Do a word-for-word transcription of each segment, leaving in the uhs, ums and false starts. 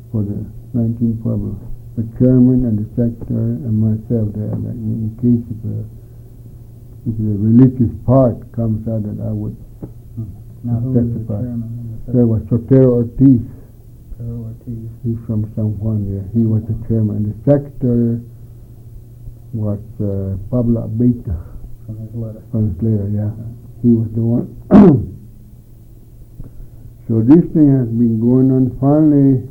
for the nineteen Pueblos. The chairman and the secretary and myself there, like in case if, uh, if the religious part comes out that I would now who was the testify. chairman and the There was Sotero Ortiz. Sotero Ortiz. He's from San Juan there. He was the chairman. And the secretary was uh, Pablo Abeta. From his letter. From his letter, yeah. He was the one. So this thing has been going on. Finally,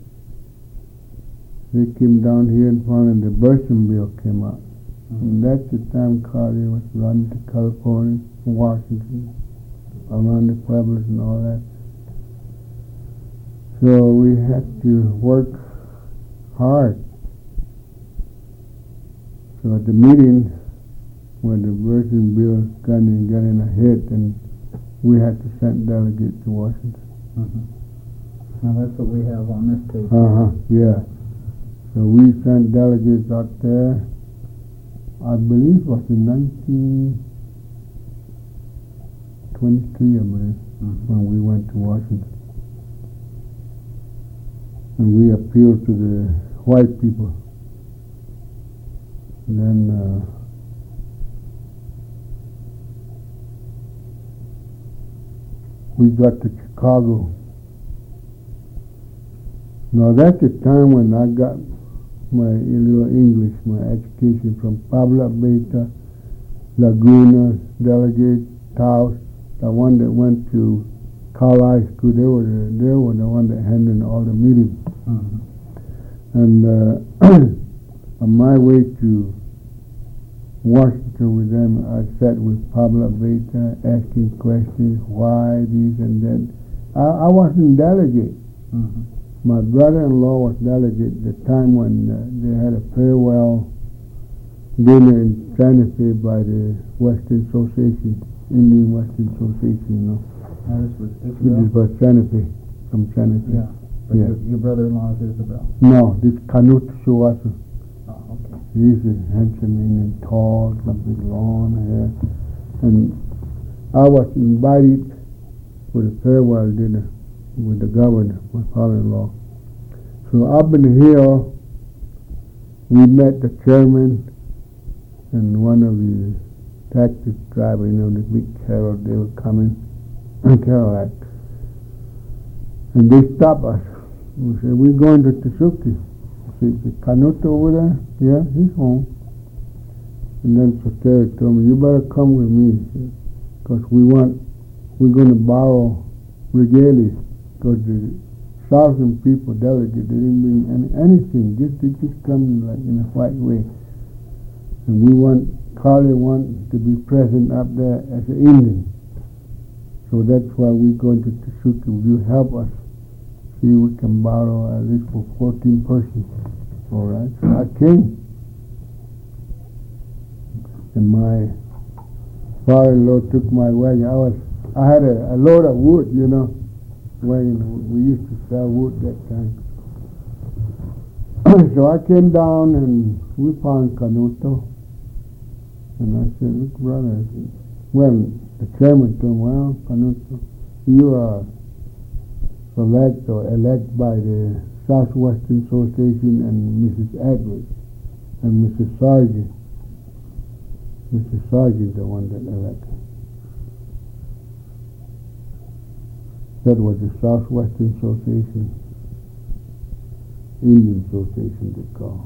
they came down here and finally the Burson bill came out. Mm-hmm. And that's the time Carly was running to California, Washington, around the Pueblos and all that. So we had to work hard. So at the meeting when the Burson bill got in, got in a hit, and we had to send delegates to Washington. Mm-hmm. Now that's what we have on this tape. Uh-huh, yeah. So we sent delegates out there, I believe it was in nineteen twenty-three, I believe, mm-hmm. when we went to Washington. And we appealed to the white people. And then uh, we got to Chicago. Now that's the time when I got my little English, my education from Pablo Abeta, Laguna, Delegate, Taos, the one that went to Cal High School. They were the, they were the one that handled all the meetings. Mm-hmm. And uh, on my way to Washington with them, I sat with Pablo Abeta asking questions, why this and that. I, I wasn't delegate. Mm-hmm. My brother-in-law was delegate at the time when uh, they had a farewell dinner in Santa Fe by the Western Association, Indian Western Association, you know. Now this was Which is by Santa Fe, from Santa Fe. Yeah, but yeah. Your, your brother-in-law is Isabel. No, this Canute Suazo. Oh, okay. He's a handsome and tall, with big long hair. And I was invited for the farewell dinner with the governor, my father-in-law. So up in the hill, we met the chairman and one of the taxi drivers, you know, the big Carol, they were coming, Cadillac. And they stopped us. We said, we're going to Tesuque. I said, is Canute over there? Yeah, he's home. And then Sotero told me, you better come with me, because we want, we're going to borrow regalias, because the thousand people delegate, they didn't bring any, anything, just they just come like in a white way. And we want, Carly want to be present up there as an Indian. So that's why we're going to Tesuque. Will you help us? See, we can borrow at least for fourteen persons. All right, so I came. And my father-in-law took my wagon. I was, I had a, a load of wood, you know. Wagon. We used to sell wood that time. So I came down and we found Canuto. And I said, look, brother, I said, well, the chairman told me, well, Canuto, you are select or elect by the Southwestern Association and Missus Edwards and Missus Sargent. Missus Sargent, the one that elected. That was the Southwestern Association, Indian Association they call.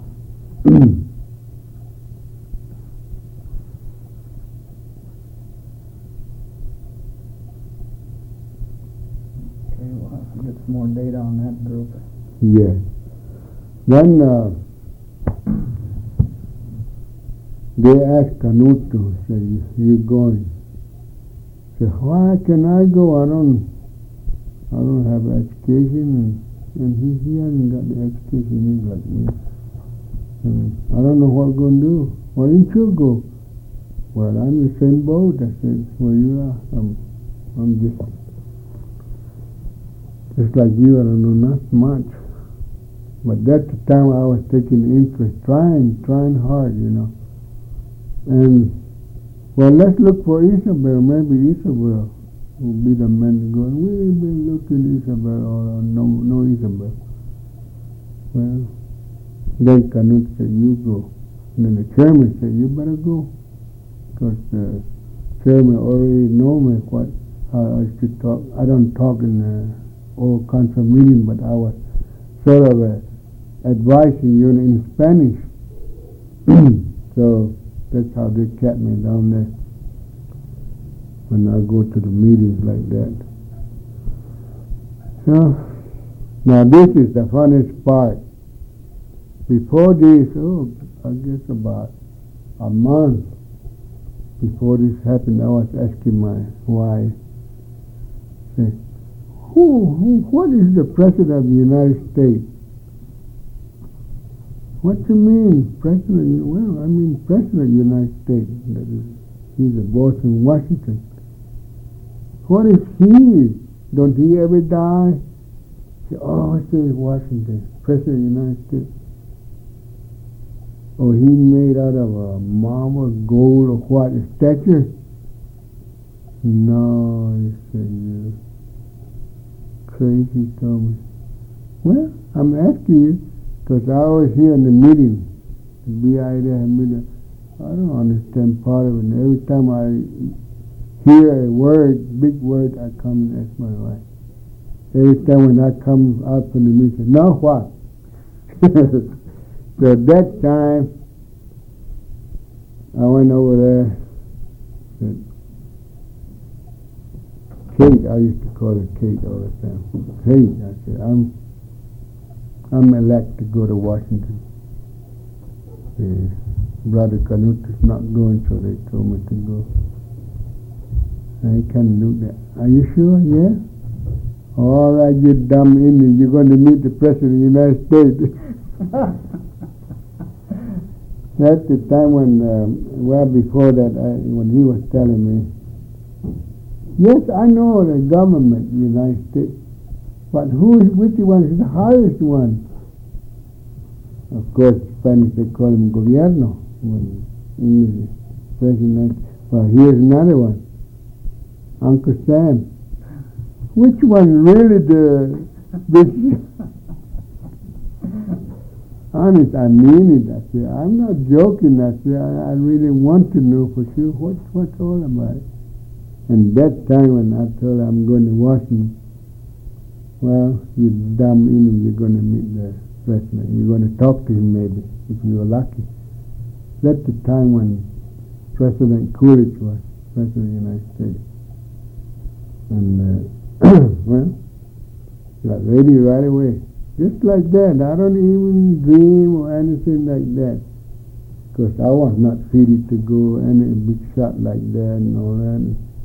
Okay, we'll have to get some more data on that group. Yes. Then uh, they asked Canuto, say, you going? Say, why can I go? I don't I don't have education, and, and he, he hasn't got the education he's like me. And I don't know what we're going to do. Why didn't you go? Well, I'm in the same boat. I said, where you are. I'm, I'm just, just like you. I don't know not much. But that's the time I was taking interest, trying, trying hard, you know. And, well, let's look for Isabel. Maybe Isabel will be the man to go. And we've been looking Isabel, or no, no Isabel. Well, then Canute said, you go. And then the chairman said, you better go. Because the chairman already know me what how I should talk. I don't talk in the all council meeting, but I was sort of uh, advising you in Spanish. So that's how they kept me down there when I go to the meetings like that. So now this is the funniest part. Before this, oh, I guess about a month before this happened, I was asking my wife, say, who, who, what is the President of the United States? What do you mean, President? Well, I mean President of the United States. That is, he's the boss in Washington. What is he? Don't he ever die? Say, oh, I say Washington, President of the United States. Oh, he made out of a marble, gold, or what, a statue? No, he said, you're crazy, Thomas. Well, I'm asking you, because I always hear in the meeting, the B I there meeting, I don't understand part of it. And every time I hear a word, big word, I come and ask my wife. Every time when I come out from the meeting, now what? So at that time, I went over there, said, Kate, I used to call her Kate all the time. Kate, I said, I'm I'm elected to go to Washington. The brother Canute is not going, so they told me to go. I can do that. Are you sure? Yeah? All right, you dumb Indian, you're going to meet the President of the United States. That's the time when, um, well before that, I, when he was telling me, yes, I know the government of the United States, but who is, which one is the highest one? Of course, Spanish, they call him gobierno, when English is president. Well, here's another one, Uncle Sam. Which one really the, the honest, I mean it. I say, I'm not joking. I say, I, I really want to know for sure what, what's all about it. And that time when I told her I'm going to Washington, well, you dumb Indian, you're going to meet the president. You're going to talk to him maybe, if you're lucky. That's the time when President Coolidge was President of the United States. And, uh, well, got ready right away. Just like that. I don't even dream or anything like that. Because I was not fitted to go any big shot like that and all that.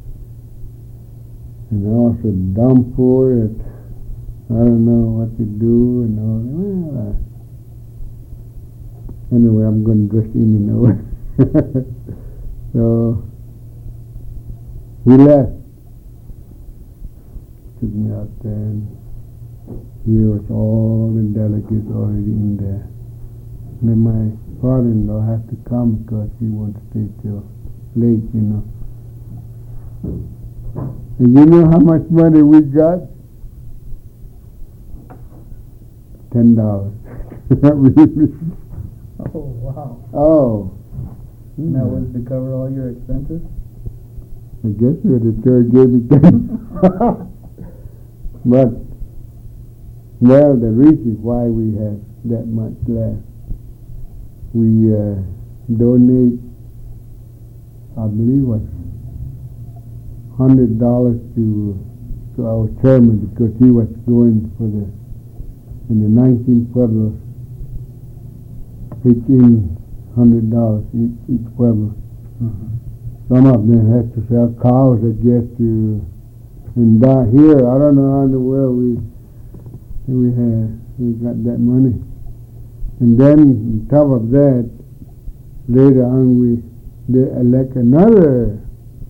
And I was a dumb for it. I don't know what to do and all that. Well, uh, anyway, I'm going to dress in and over. So, we left. Took me out there and here was all the delegates already in there. And then my father-in-law had to come because he won't stay till late, you know. And you know how much money we got? Ten dollars. Oh, wow. Oh. And that was to cover all your expenses? I guess the third gave me ten. But, well, the reason why we have that much left, we uh, donate, I believe, was one hundred dollars to to our chairman because he was going for the, in the nineteen pueblos, fifteen hundred dollars each, each pueblo. Mm-hmm. Some of them had to sell cows, I guess, to, and down here, I don't know how in the world we, we had, we got that money. And then, on top of that, later on, we, they elect another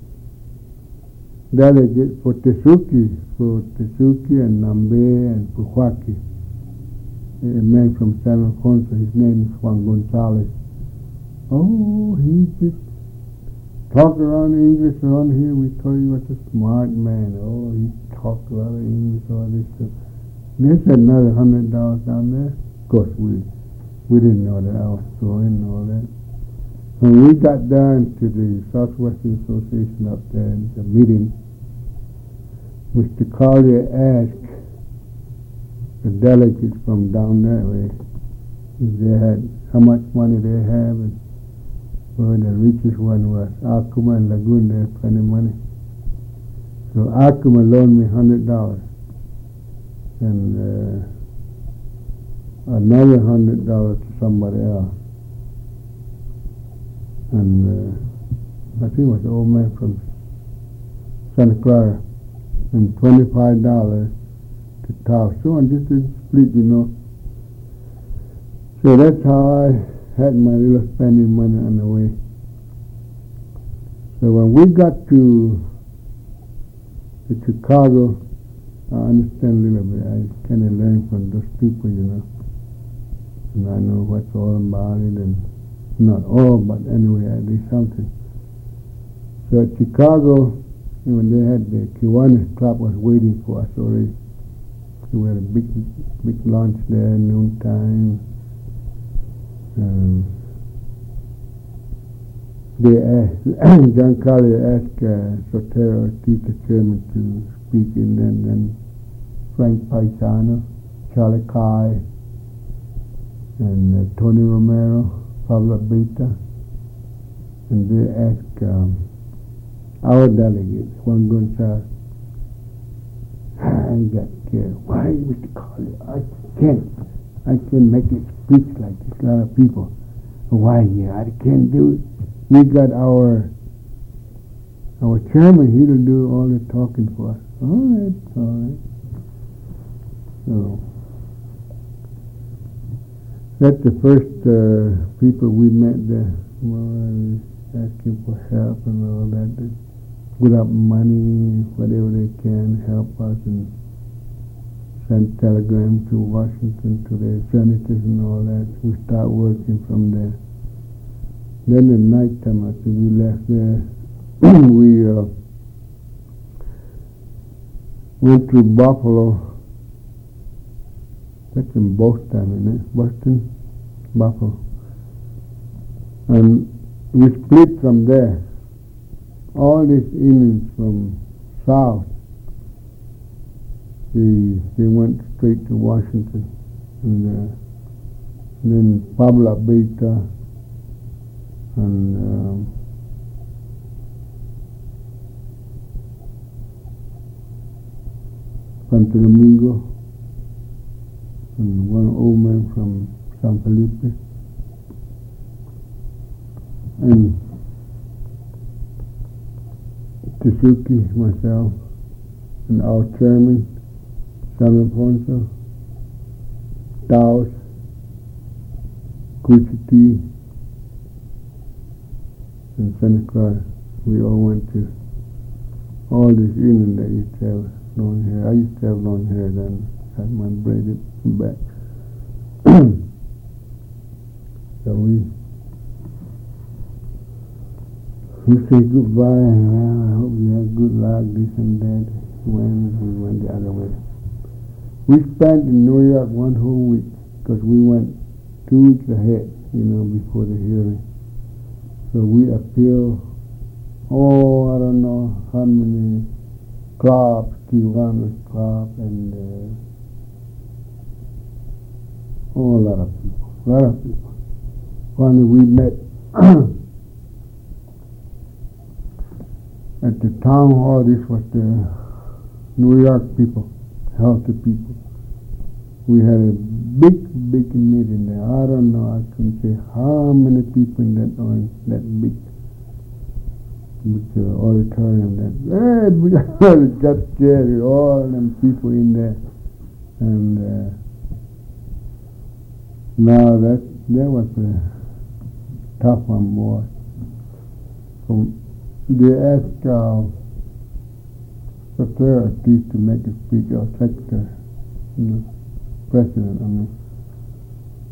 delegate for Tesuque, for Tesuque and Nambe and Puhuaki. A man from San Alfonso, his name is Juan Gonzalez. Oh, he just talked around English around here. We thought he was a smart man. Oh, he talked a lot of English, all this stuff. There's another hundred dollars down there. course, we we didn't know that I was going and all that. When we got down to the Southwestern Association up there, the meeting, Mister Collier asked the delegates from down that way if they had, how much money they have, and where the richest one was. Acoma and Lagoon, they had plenty of money. So Acoma loaned me one hundred dollars. And uh, another one hundred dollars to somebody else. And uh, I think it was the old man from Santa Clara. And twenty-five dollars to Taos. So and this is split, you know. So that's how I had my little spending money on the way. So when we got to, to Chicago, I understand a little bit. I kind of learned from those people, you know. And I know what's all about it, and not all, but anyway, at least something. So at Chicago, when they had the Kiwanis Club was waiting for us already. So we had a big, big lunch there, noontime. Um, they asked, John Collier asked uh, Sotero Ortiz, the chairman, to speak, and then, then Frank Paisano, Charlie Kai, and uh, Tony Romero, Pablo Beta, and they asked um, our delegate, Juan Gonzalez. I got scared. Why, Mister Collier? I can't. I can't make a speech like this. A lot of people. Why? Yeah, I can't do it. We got our our chairman. He'll do all the talking for us. All right, all right. So that's the first uh, people we met there. Well, asking for help and all that. They put up money, whatever they can, help us, and send telegrams to Washington, to the senators and all that. We start working from there. Then at night time, I think we left there. we uh, went to Buffalo. That's in Boston, isn't it? Boston, Buffalo. And we split from there. All these Indians from south, they, they went straight to Washington. And, uh, and then Pablo Beta and um, Santo Domingo, and one old man from San Felipe, and Tsuki, myself, and our chairman, San Alfonso, Taos, Cuchiti, and Santa Clara. We all went to all these Indians that used to have long hair. I used to have long hair then, had my braided back. So we we say goodbye, and well, I hope you have good luck, this and that. When we went the other way. We spent in New York one whole week, because we went two weeks ahead, you know, before the hearing. So we appealed, oh, I don't know how many clubs, Kiwanis Club, and uh, oh, a lot of people, a lot of people. Finally, we met at the town hall. This was the New York people, healthy people. We had a big, big meeting there. I don't know, I couldn't say how many people in that on that big, big uh, auditorium. That hey, we got scared. All them people in there, and uh, now that that was a tough one, boy. So they asked uh, Secretary Ortiz to make a speech, or Secretary, you know. President, I mean.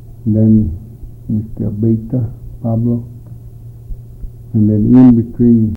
Then Mister Beta, Pablo, and then in between